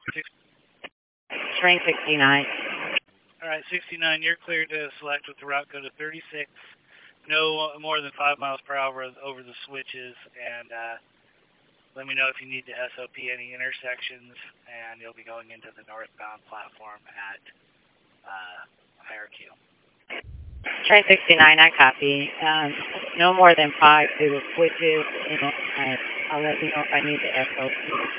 Train 69. All right, 69, you're clear to select with the route code of 36. No more than 5 miles per hour over the switches, and let me know if you need to SOP any intersections, and you'll be going into the northbound platform at IRQ. Train 69, I copy. No more than 5 through the switches, and I'll let you know if I need to SOP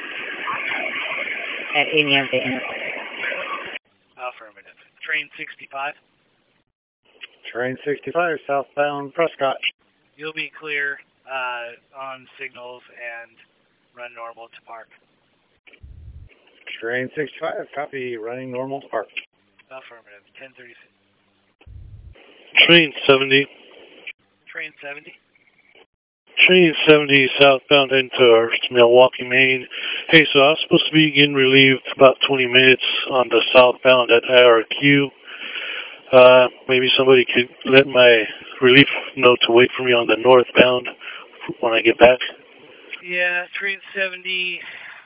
at any of the intersections. Affirmative. Train 65. Train 65, southbound Prescott. You'll be clear on signals and run normal to park. Train 65, copy, running normal to park. Affirmative. 1036. Train 70. Train 70. Train 70 southbound into Milwaukee, Maine. Hey, so I was supposed to be getting relieved about 20 minutes on the southbound at IRQ. Maybe somebody could let my relief know to wait for me on the northbound when I get back. Yeah, Train 70.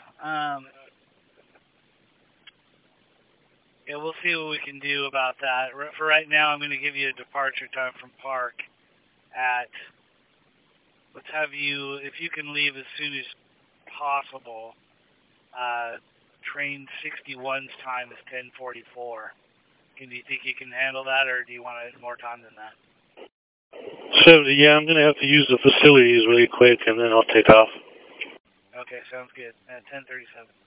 Yeah, we'll see what we can do about that. For right now, I'm going to give you a departure time from Park at, let's have you, if you can leave as soon as possible, Train 61's time is 10:44. Do you think you can handle that, or do you want more time than that? 70, yeah, I'm going to have to use the facilities really quick, and then I'll take off. Okay, sounds good. At 10:37.